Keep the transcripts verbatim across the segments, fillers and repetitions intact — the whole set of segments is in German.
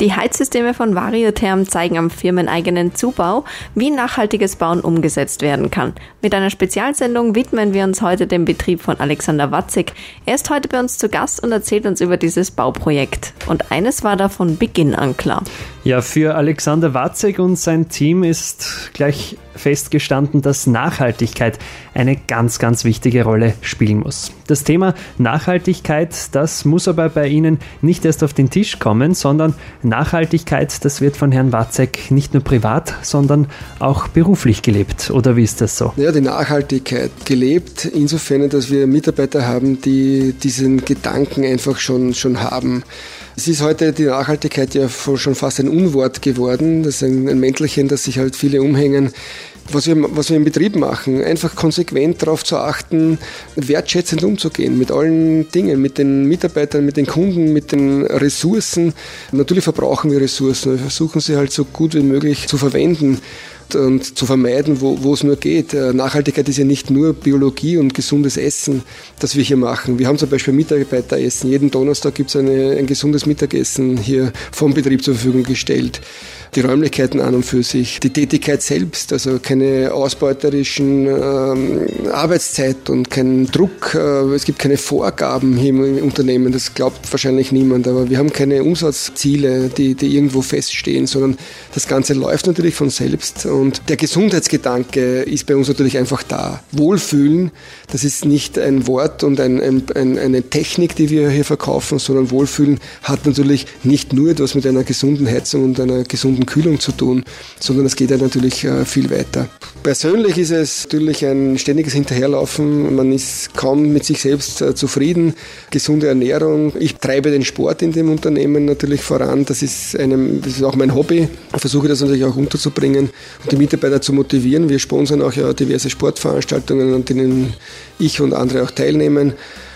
Die Heizsysteme von Variotherm zeigen am firmeneigenen Zubau, wie nachhaltiges Bauen umgesetzt werden kann. Mit einer Spezialsendung widmen wir uns heute dem Betrieb von Alexander Watzek. Er ist heute bei uns zu Gast und erzählt uns über dieses Bauprojekt. Und eines war da von Beginn an klar. Ja, für Alexander Watzek und sein Team ist gleich festgestanden, dass Nachhaltigkeit eine ganz, ganz wichtige Rolle spielen muss. Das Thema Nachhaltigkeit, das muss aber bei Ihnen nicht erst auf den Tisch kommen, sondern Nachhaltigkeit, das wird von Herrn Watzek nicht nur privat, sondern auch beruflich gelebt. Oder wie ist das so? Ja, die Nachhaltigkeit gelebt, insofern, dass wir Mitarbeiter haben, die diesen Gedanken einfach schon, schon haben. Es ist heute die Nachhaltigkeit ja schon fast ein Unwort geworden. Das ist ein, ein Mäntelchen, das sich halt viele umhängen. Was wir, was wir im Betrieb machen, einfach konsequent darauf zu achten, wertschätzend umzugehen mit allen Dingen, mit den Mitarbeitern, mit den Kunden, mit den Ressourcen. Natürlich verbrauchen wir Ressourcen, wir versuchen sie halt so gut wie möglich zu verwenden und zu vermeiden, wo, wo es nur geht. Nachhaltigkeit ist ja nicht nur Biologie und gesundes Essen, das wir hier machen. Wir haben zum Beispiel Mitarbeiteressen. Jeden Donnerstag gibt es eine, ein gesundes Mittagessen hier vom Betrieb zur Verfügung gestellt. Die Räumlichkeiten an und für sich, die Tätigkeit selbst, also keine ausbeuterischen ähm, Arbeitszeit und keinen Druck. Äh, es gibt keine Vorgaben hier im Unternehmen, das glaubt wahrscheinlich niemand, aber wir haben keine Umsatzziele, die, die irgendwo feststehen, sondern das Ganze läuft natürlich von selbst und der Gesundheitsgedanke ist bei uns natürlich einfach da. Wohlfühlen, das ist nicht ein Wort und ein, ein, ein, eine Technik, die wir hier verkaufen, sondern Wohlfühlen hat natürlich nicht nur etwas mit einer gesunden Heizung und einer gesunden Kühlung zu tun, sondern es geht ja natürlich äh, viel weiter. Persönlich ist es natürlich ein ständiges Hinterherlaufen. Man ist kaum mit sich selbst äh, zufrieden. Gesunde Ernährung. Ich treibe den Sport in dem Unternehmen natürlich voran. Das ist, einem, das ist auch mein Hobby. Ich versuche das natürlich auch unterzubringen und die Mitarbeiter zu motivieren. Wir sponsern auch ja diverse Sportveranstaltungen, an denen ich und andere auch teilnehmen.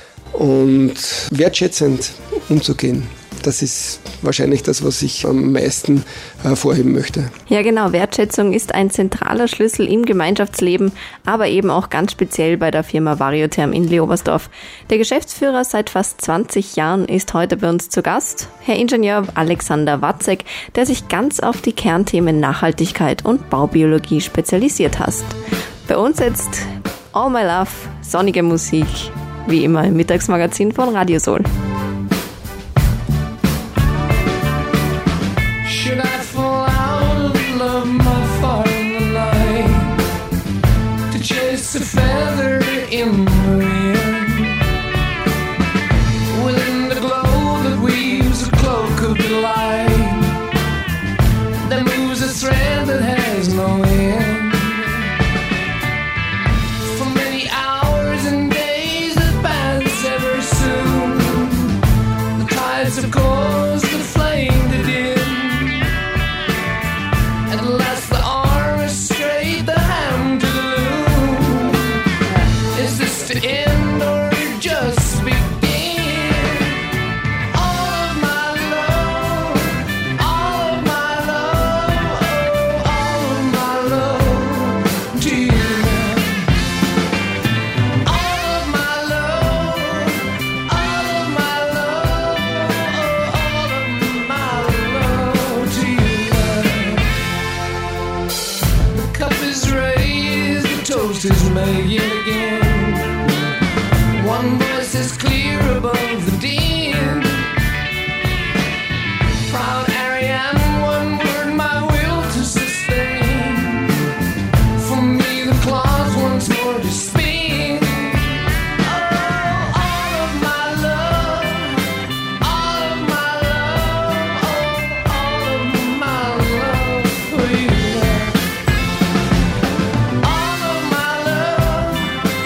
Und wertschätzend umzugehen. Das ist wahrscheinlich das, was ich am meisten hervorheben möchte. Ja genau, Wertschätzung ist ein zentraler Schlüssel im Gemeinschaftsleben, aber eben auch ganz speziell bei der Firma Variotherm in Leobersdorf. Der Geschäftsführer seit fast zwanzig Jahren ist heute bei uns zu Gast, Herr Ingenieur Alexander Watzek, der sich ganz auf die Kernthemen Nachhaltigkeit und Baubiologie spezialisiert hat. Bei uns jetzt All My Love, sonnige Musik, wie immer im Mittagsmagazin von Radio Soul. Should I fall out of love my far in the night to chase a feather in the wind within the glow that weaves a cloak of delight that moves a thread that has no end for many hours and days that pass ever soon the tides of course that flame to dim. Unless the arm is straight, the hand to the loom. Is this to end or just begin? All of my love, all of my love, oh, all of my love to you. All of my love, all of my love, oh, all of my love to you. The cup is raised, the toast is made yet again. One voice is clear above the din. Proud Ariane, one word my will to sustain. For me the cloth once more to spin. Oh, all of my love, all of my love, oh, all of my love for you. All of my love,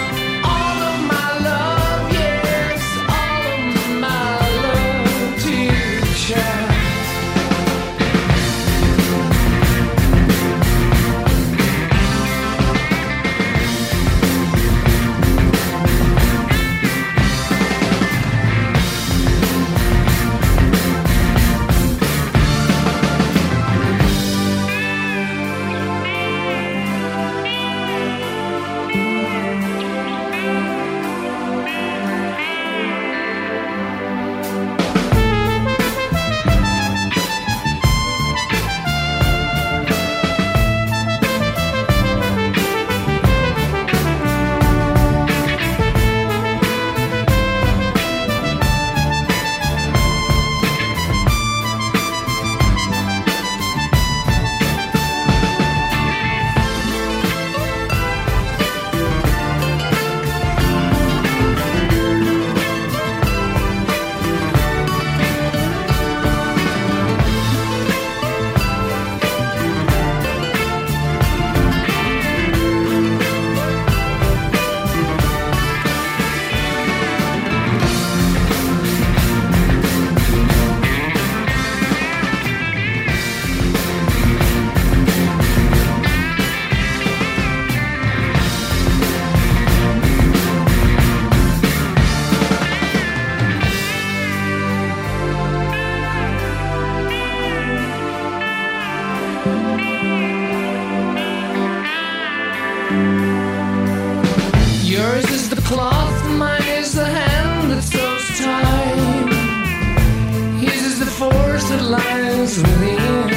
cloth, mine is the hand that sews time. His is the force that lies within.